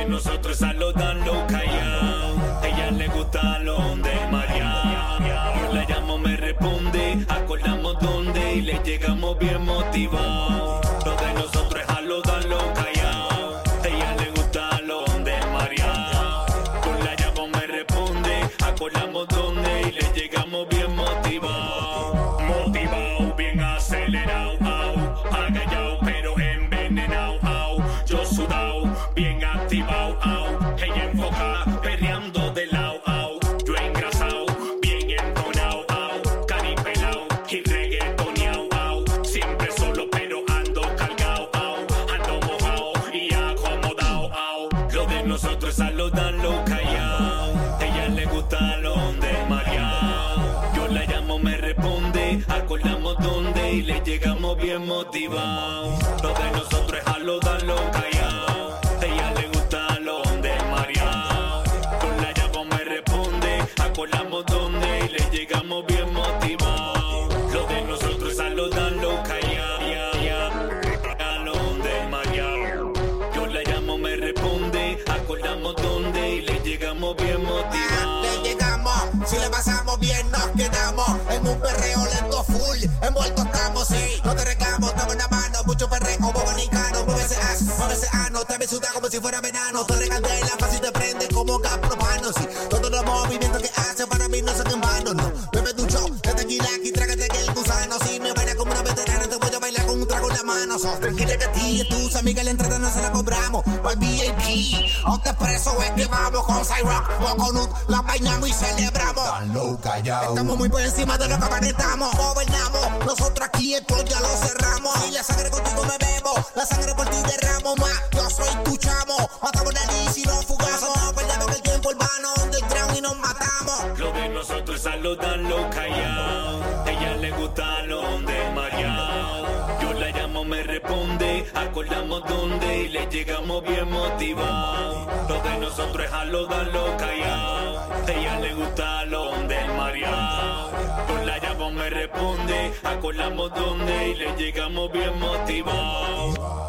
de nosotros es saludarlo callao. Ella le gusta lo de María. Yo la llamo, me responde, acordamos dónde y le llegamos bien motivados. Lo de nosotros es saludarlo callao. Ella le gusta lo de María. Yo la llamo, me responde, acordamos dónde y le llegamos bien motivados. Motivado, bien acelerado, agallao, pero envenenado, yo sudao, bien activado, ella enfocada, perreando de lado, yo engrasado, bien entonado, caripelao y reggaetoneado, siempre solo pero ando cargado, ando mojado y acomodado, lo de nosotros es saludarlo callao, ella le gusta lo de María, yo la llamo, me responde, acordamos dónde y le llegamos bien motivados, lo de nosotros es saludarlo callao, ella le gusta lo de María, yo la llamo, me responde, acordamos dónde y le llegamos bien motivados, lo de nosotros es saludarlo callao, lo de María, yo la llamo, me responde, acordamos dónde y le llegamos bien motivados. Le llegamos, si le pasamos bien nos quedamos en un perreo lento full, envueltos estamos, sí, no te reclamo, estamos en la mano, mucho perreo, bobanicano, mueve ese ano, te me suda como si fuera venano, te recandela, fácil te prende como gas propano, sí, todos los movimientos que hace para mí no son en vano, no, bebe tu show, de tequila aquí, trágate que el gusano, si me baila como una veterana, te voy a bailar con un trago en la mano, sos tranquila que a ti y tus amigas la entrada no se la cobramos, al VIP, a usted preso es que vamos con Cyrock, o con Ut, la bailamos y celebramos. Estamos muy por encima de lo que aparentamos, gobernamos, nosotros aquí esto ya lo cerramos, y la sangre contigo me bebo, la sangre por ti derramo, más yo soy tu chamo, matamos nariz y nos fugamos, perdemos el tiempo urbano, underground y nos matamos. Lo de nosotros es saludarlo callao, ella le gusta lo de María, yo la llamo, me responde, acordamos dónde y le llegamos bien motivados, lo de nosotros es saludarlo callao, ella le gusta lo de María, yo la llamo, me responde, acordamos dónde y le llegamos bien motivados.